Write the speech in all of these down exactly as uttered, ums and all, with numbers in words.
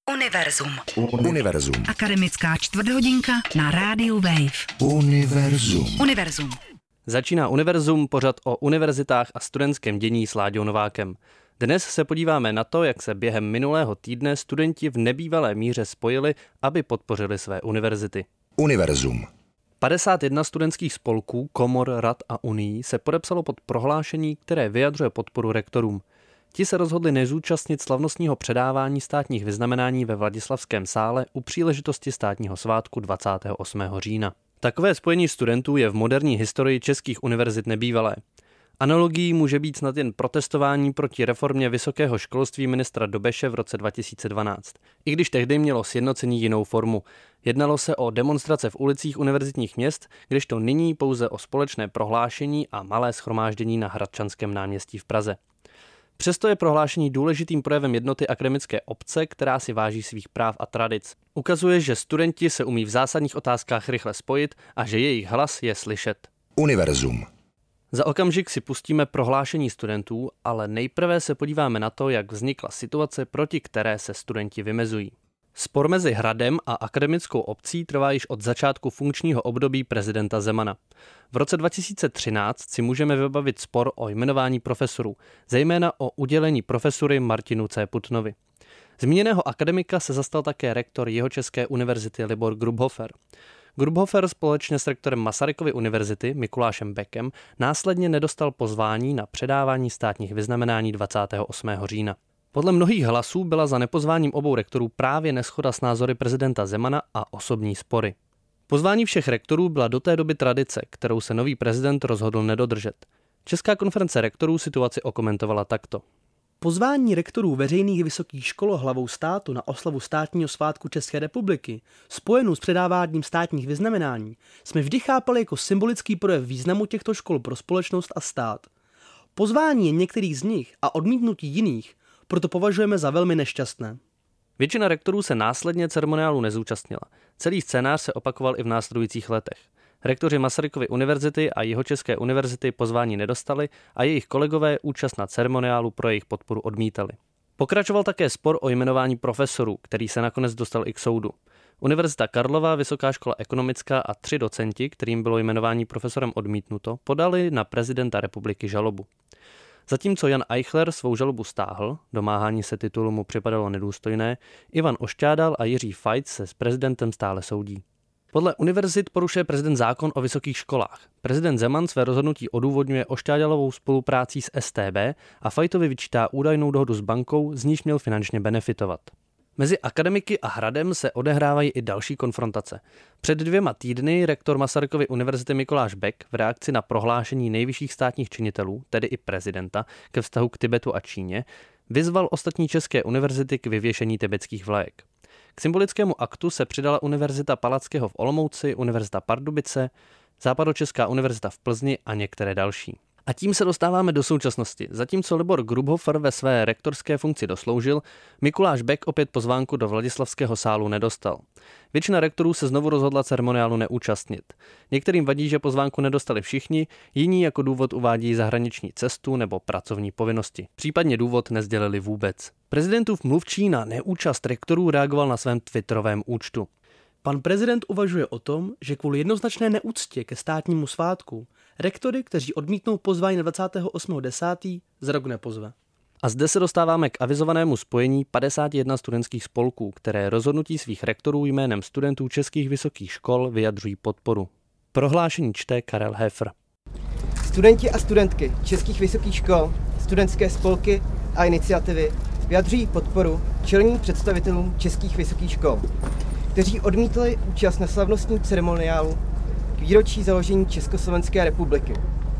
Univerzum. Univerzum. Akademická čtvrthodinka na rádiu Wave. Univerzum. Univerzum. Začíná Univerzum, pořad o univerzitách a studentském dění s Láďou Novákem. Dnes se podíváme na to, jak se během minulého týdne studenti v nebývalé míře spojili, aby podpořili své univerzity. Univerzum. padesát jedna studentských spolků, komor, rad a unií se podepsalo pod prohlášení, které vyjadřuje podporu rektorům. Ti se rozhodli nezúčastnit slavnostního předávání státních vyznamenání ve Vladislavském sále u příležitosti státního svátku dvacátého osmého října. Takové spojení studentů je v moderní historii českých univerzit nebývalé. Analogií může být snad jen protestování proti reformě vysokého školství ministra Dobeše v roce dva tisíce dvanáct. I když tehdy mělo sjednocení jinou formu. Jednalo se o demonstrace v ulicích univerzitních měst, kdežto nyní pouze o společné prohlášení a malé shromáždění na Hradčanském náměstí v Praze. Přesto je prohlášení důležitým projevem jednoty akademické obce, která si váží svých práv a tradic. Ukazuje, že studenti se umí v zásadních otázkách rychle spojit a že jejich hlas je slyšet. Univerzum. Za okamžik si pustíme prohlášení studentů, ale nejprve se podíváme na to, jak vznikla situace, proti které se studenti vymezují. Spor mezi Hradem a akademickou obcí trvá již od začátku funkčního období prezidenta Zemana. V roce dva tisíce třináct si můžeme vybavit spor o jmenování profesorů, zejména o udělení profesury Martinu C. Putnovi. Zmíněného akademika se zastal také rektor Jihočeské univerzity Libor Grubhofer. Grubhofer společně s rektorem Masarykovy univerzity Mikulášem Beckem následně nedostal pozvání na předávání státních vyznamenání dvacátého osmého října. Podle mnohých hlasů byla za nepozváním obou rektorů právě neshoda s názory prezidenta Zemana a osobní spory. Pozvání všech rektorů byla do té doby tradice, kterou se nový prezident rozhodl nedodržet. Česká konference rektorů situaci okomentovala takto. Pozvání rektorů veřejných vysokých škol hlavou státu na oslavu státního svátku České republiky, spojenou s předáváním státních vyznamenání, jsme vždy chápali jako symbolický projev významu těchto škol pro společnost a stát. Pozvání některých z nich a odmítnutí jiných proto považujeme za velmi nešťastné. Většina rektorů se následně ceremoniálu nezúčastnila. Celý scénář se opakoval i v následujících letech. Rektoři Masarykovy univerzity a Jihočeské univerzity pozvání nedostali a jejich kolegové účast na ceremoniálu pro jejich podporu odmítali. Pokračoval také spor o jmenování profesorů, který se nakonec dostal i k soudu. Univerzita Karlova, Vysoká škola ekonomická a tři docenti, kterým bylo jmenování profesorem odmítnuto, podali na prezidenta republiky žalobu. Zatímco Jan Eichler svou žalobu stáhl, domáhání se titulu mu připadalo nedůstojné, Ivan Ošťádal a Jiří Fajt se s prezidentem stále soudí. Podle univerzit porušuje prezident zákon o vysokých školách. Prezident Zeman své rozhodnutí odůvodňuje Ošťádalovou spoluprácí s S T B a Fajtovi vyčítá údajnou dohodu s bankou, z níž měl finančně benefitovat. Mezi akademiky a Hradem se odehrávají i další konfrontace. Před dvěma týdny rektor Masarykovy univerzity Mikuláš Beck v reakci na prohlášení nejvyšších státních činitelů, tedy i prezidenta, ke vztahu k Tibetu a Číně, vyzval ostatní české univerzity k vyvěšení tibetských vlajek. K symbolickému aktu se přidala Univerzita Palackého v Olomouci, Univerzita Pardubice, Západočeská univerzita v Plzni a některé další. A tím se dostáváme do současnosti. Zatímco Libor Grubhofer ve své rektorské funkci dosloužil, Mikuláš Beck opět pozvánku do Vladislavského sálu nedostal. Většina rektorů se znovu rozhodla ceremoniálu neúčastnit. Některým vadí, že pozvánku nedostali všichni, jiní jako důvod uvádí zahraniční cestu nebo pracovní povinnosti. Případně důvod nesdělili vůbec. Prezidentův mluvčí na neúčast rektorů reagoval na svém twitterovém účtu. Pan prezident uvažuje o tom, že kvůli jednoznačné neúctě ke státnímu svátku rektory, kteří odmítnou pozvání na dvacátého osmého desátého za rok nepozve. A zde se dostáváme k avizovanému spojení padesát jedna studentských spolků, které rozhodnutí svých rektorů jménem studentů českých vysokých škol vyjadřují podporu. Prohlášení čte Karel Hefr. Studenti a studentky českých vysokých škol, studentské spolky a iniciativy vyjadřují podporu čelním představitelům českých vysokých škol, kteří odmítli účast na slavnostním ceremoniálu k výročí založení Československé republiky.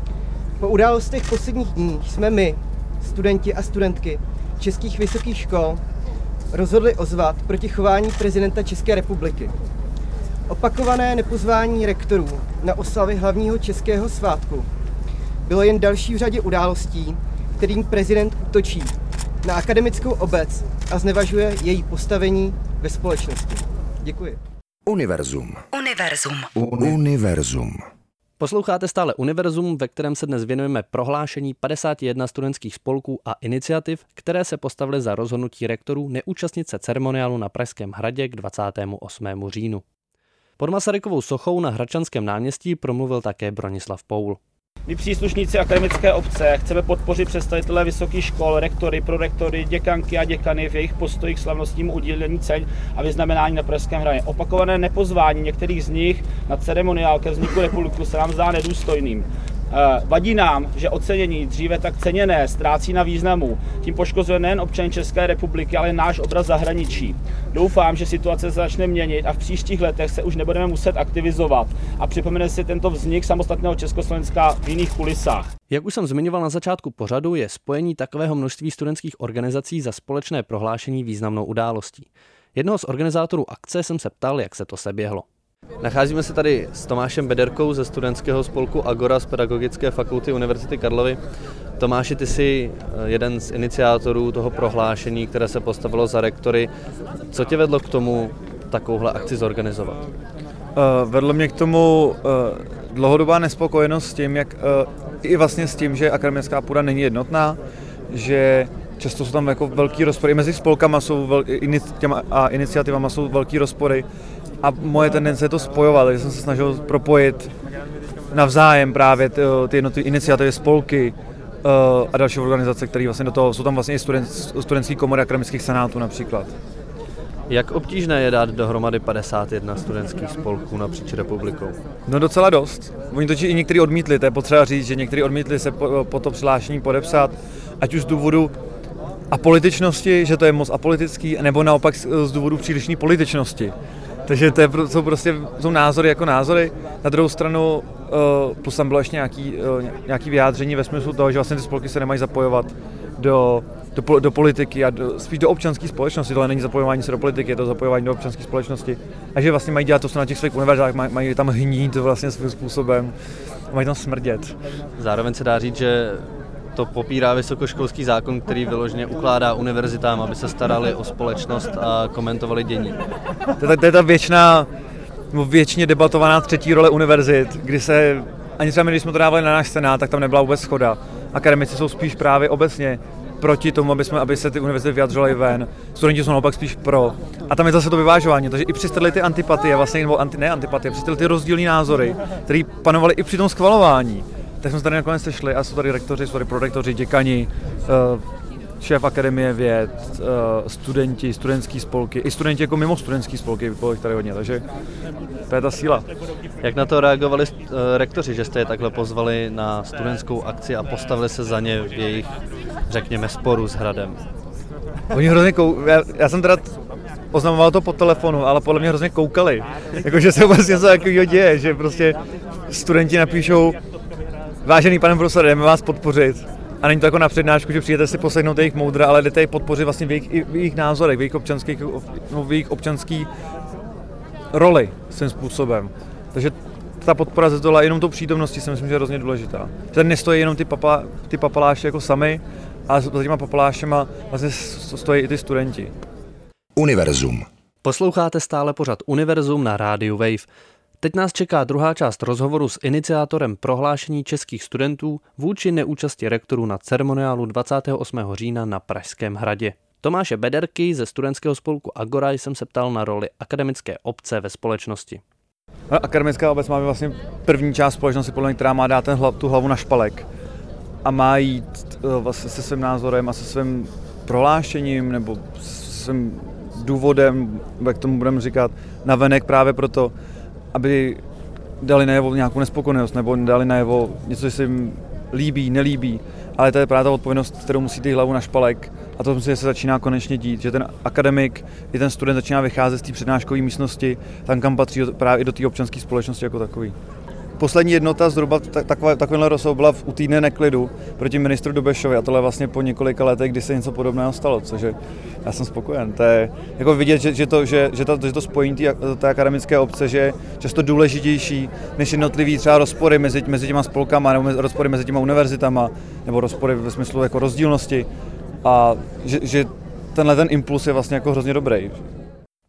Po událostech posledních dní jsme my, studenti a studentky českých vysokých škol, rozhodli ozvat proti chování prezidenta České republiky. Opakované nepozvání rektorů na oslavy hlavního českého svátku bylo jen další v řadě událostí, kterým prezident útočí na akademickou obec a znevažuje její postavení ve společnosti. Děkuji. Univerzum. Univerzum. Univerzum. Posloucháte stále Univerzum, ve kterém se dnes věnujeme prohlášení padesáti jednoho studentských spolků a iniciativ, které se postavily za rozhodnutí rektorů neúčastnit se ceremoniálu na Pražském hradě k dvacátému osmému říjnu. Pod Masarykovou sochou na Hradčanském náměstí promluvil také Bronislav Poul. My příslušníci akademické obce chceme podpořit představitele vysokých škol, rektory, prorektory, děkanky a děkany v jejich postoji k slavnostnímu udělení cen a vyznamenání na Pražském hradě. Opakované nepozvání některých z nich na ceremoniál ke vzniku republiky se nám zdá nedůstojným. Vadí nám, že ocenění dříve tak ceněné ztrácí na významu. Tím poškozuje nejen občany České republiky, ale náš obraz zahraničí. Doufám, že situace se začne měnit a v příštích letech se už nebudeme muset aktivizovat a připomene si tento vznik samostatného Československa v jiných kulisách. Jak už jsem zmiňoval na začátku pořadu, je spojení takového množství studentských organizací za společné prohlášení významnou událostí. Jednoho z organizátorů akce jsem se ptal, jak se to seběhlo. Nacházíme se tady s Tomášem Bederkou ze studentského spolku Agora z Pedagogické fakulty Univerzity Karlovy. Tomáši, ty jsi jeden z iniciátorů toho prohlášení, které se postavilo za rektory. Co tě vedlo k tomu takovouhle akci zorganizovat? Uh, vedlo mě k tomu uh, dlouhodobá nespokojenost s tím, jak uh, i vlastně s tím, že akademická půda není jednotná, že často jsou tam jako velký rozpory, mezi spolkama jsou vel, těma, a iniciativama jsou velký rozpory a moje tendence je to spojovat, takže jsem se snažil propojit navzájem právě ty, ty jednotlivé iniciativy, spolky uh, a další organizace, které vlastně do toho, jsou tam vlastně i student, studentský komory akademických senátů například. Jak obtížné je dát dohromady padesát jedna studentských spolků napříč republikou? No docela dost. Oni totiž i někteří odmítli, to je potřeba říct, že někteří odmítli se po, po to přihlášení podepsat, ať už z důvodu apolitičnosti, že to je moc apolitický, nebo naopak z důvodu přílišné političnosti. Takže to je, jsou prostě jsou názory jako názory. Na druhou stranu plus tam bylo ještě nějaký, nějaký vyjádření ve smyslu toho, že vlastně ty spolky se nemají zapojovat do, do, do politiky a do, spíš do občanské společnosti. Tohle není zapojování se do politiky, je to zapojování do občanské společnosti. A že vlastně mají dělat to, co na těch svých univerzitách, mají, mají tam hnít vlastně svým způsobem, mají tam smrdět. Zároveň se dá říct, že to popírá vysokoškolský zákon, který vyloženě ukládá univerzitám, aby se starali o společnost a komentovali dění. To je, to je ta věčná, věčně debatovaná třetí role univerzit, kdy se, ani třeba my, když jsme to dávali na náš senát, tak tam nebyla vůbec shoda. Akademici jsou spíš právě obecně proti tomu, aby, jsme, aby se ty univerzity vyjadřovaly ven. Studenti jsou naopak spíš pro. A tam je zase to vyvážování, takže i přes tyhle ty antipatie, vlastně, nebo anti, ne antipatie, přes tyhle ty rozdílný názory, které panovaly i při tom schvalování, tak jsme se tady nakonec sešli a jsou tady rektoři, jsou tady prorektoři, děkani, šéf akademie věd, studenti, studentský spolky, i studenti jako mimo studentský spolky, bylo jich tady hodně, takže to je ta síla. Jak na to reagovali rektoři, že jste je takhle pozvali na studentskou akci a postavili se za ně v jejich, řekněme, sporu s hradem? Oni hrozně kou... já, já jsem teda oznamoval to po telefonu, ale podle mě hrozně koukali, jakože se vůbec něco takového děje, že prostě studenti napíšou: vážený pane profesore, jdeme vás podpořit. A není to jako na přednášku, že přijdete si poslechnout jejich moudra, ale jdete je podpořit vlastně v jejich, v jejich názorech, v jejich občanských, no, v jejich občanský roli svým způsobem. Takže ta podpora ze zdola jenom tou přítomností si myslím, že je hrozně důležitá. Že tady nestojí jenom ty, papa, ty papaláši jako sami, ale za těma papalášema vlastně stojí i ty studenti. Univerzum. Posloucháte stále pořad Univerzum na rádiu Wave. Teď nás čeká druhá část rozhovoru s iniciátorem prohlášení českých studentů vůči neúčasti rektorů na ceremoniálu dvacátého osmého října na Pražském hradě. Tomáše Bederky ze studentského spolku Agora jsem se ptal na roli akademické obce ve společnosti. Akademická obec má vlastně první část společnosti, podle mě, která má dát ten hlav, tu hlavu na špalek a má jít vlastně se svým názorem a se svým prohlášením nebo se svým důvodem, jak tomu budeme říkat, navenek právě proto, aby dali najevo nějakou nespokojenost nebo dali najevo něco, co se jim líbí, nelíbí, ale to je právě ta odpovědnost, kterou musí ty hlavu na špalek, a to myslím, že se začíná konečně dít, že ten akademik i ten student začíná vycházet z té přednáškové místnosti, tam kam patří právě i do té občanské společnosti jako takový. Poslední jednota zhruba takovýhle rozhovor byla u týdne neklidu proti ministru Dobešovi a tohle vlastně po několika letech, kdy se něco podobného stalo, což je, já jsem spokojen. To je jako vidět, že, že, to, že, že, to, že to spojení té, té akademické obce, že je často důležitější než jednotlivý třeba rozpory mezi, mezi těma spolkama nebo rozpory mezi těma univerzitama nebo rozpory ve smyslu jako rozdílnosti a že, že tenhle ten impuls je vlastně jako hrozně dobrý.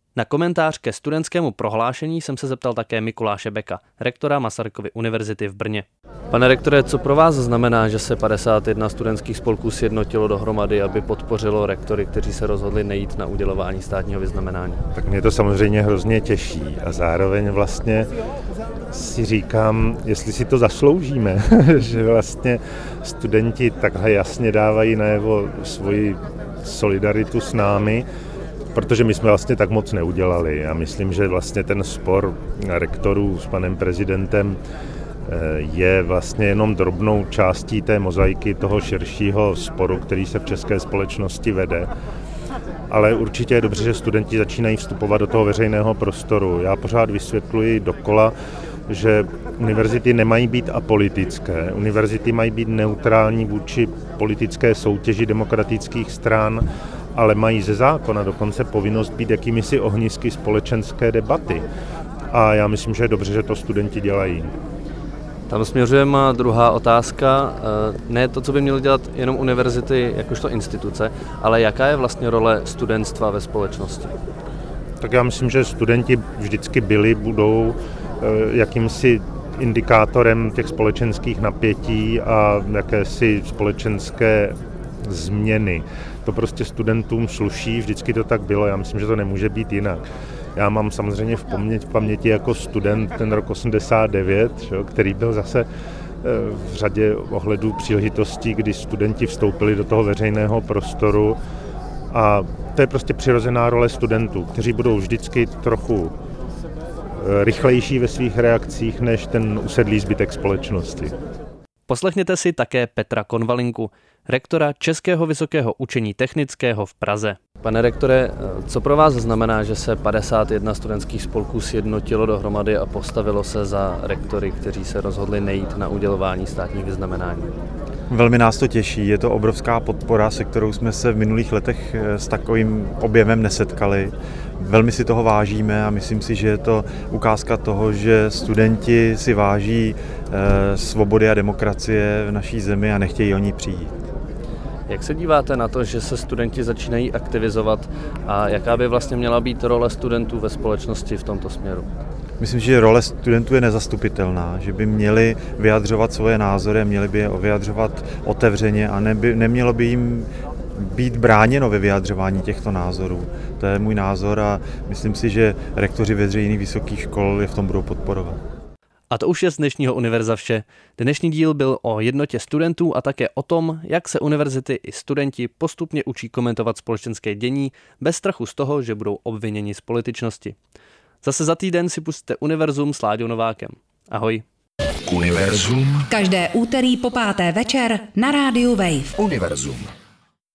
Na komentář ke studentskému prohlášení jsem se zeptal také Mikuláše Beka, rektora Masarykovy univerzity v Brně. Pane rektore, co pro vás znamená, že se padesát jedna studentských spolků sjednotilo dohromady, aby podpořilo rektory, kteří se rozhodli nejít na udělování státního vyznamenání? Tak mě to samozřejmě hrozně těší a zároveň vlastně si říkám, jestli si to zasloužíme, že vlastně studenti takhle jasně dávají najevo svoji solidaritu s námi, protože my jsme vlastně tak moc neudělali. Já myslím, že vlastně ten spor rektorů s panem prezidentem je vlastně jenom drobnou částí té mozaiky toho širšího sporu, který se v české společnosti vede. Ale určitě je dobře, že studenti začínají vstupovat do toho veřejného prostoru. Já pořád vysvětluji dokola, že univerzity nemají být apolitické. Univerzity mají být neutrální vůči politické soutěži demokratických stran, ale mají ze zákona dokonce povinnost být jakýmisi ohnisky společenské debaty. A já myslím, že je dobře, že to studenti dělají. Tam směřuje má druhá otázka. Ne to, co by měly dělat jenom univerzity jakožto instituce, ale jaká je vlastně role studentstva ve společnosti? Tak já myslím, že studenti vždycky byli, budou jakýmsi indikátorem těch společenských napětí a jakési společenské změny. To prostě studentům sluší, vždycky to tak bylo, já myslím, že to nemůže být jinak. Já mám samozřejmě v paměti, v paměti jako student ten rok osmdesát devět, který byl zase v řadě ohledů příležitostí, kdy studenti vstoupili do toho veřejného prostoru a to je prostě přirozená role studentů, kteří budou vždycky trochu rychlejší ve svých reakcích než ten usedlý zbytek společnosti. Poslechněte si také Petra Konvalinku, rektora Českého vysokého učení technického v Praze. Pane rektore, co pro vás znamená, že se padesát jedna studentských spolků sjednotilo dohromady a postavilo se za rektory, kteří se rozhodli nejít na udělování státních vyznamenání? Velmi nás to těší, je to obrovská podpora, se kterou jsme se v minulých letech s takovým objemem nesetkali. Velmi si toho vážíme a myslím si, že je to ukázka toho, že studenti si váží eh, svobody a demokracie v naší zemi a nechtějí o ní přijít. Jak se díváte na to, že se studenti začínají aktivizovat a jaká by vlastně měla být role studentů ve společnosti v tomto směru? Myslím, že role studentů je nezastupitelná, že by měli vyjadřovat svoje názory, měli by je vyjadřovat otevřeně a neby, nemělo by jim být bráněno ve vyjadřování těchto názorů. To je můj názor a myslím si, že rektoři veřejných vysokých škol je v tom budou podporovat. A to už je z dnešního Univerza vše. Dnešní díl byl o jednotě studentů a také o tom, jak se univerzity i studenti postupně učí komentovat společenské dění bez strachu z toho, že budou obviněni z političnosti. Zase za týden si pustíte Univerzum s Láďou Novákem. Ahoj. Univerzum. Každé úterý po páté večer na rádiu Wave. Univerzum.